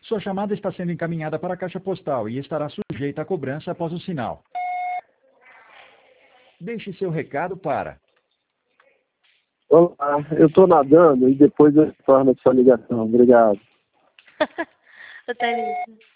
Sua chamada está sendo encaminhada para a caixa postal e estará sujeita a cobrança após o sinal. Deixe seu recado para... Olá, eu estou nadando e depois eu retorno a sua ligação. Obrigado. Até mesmo.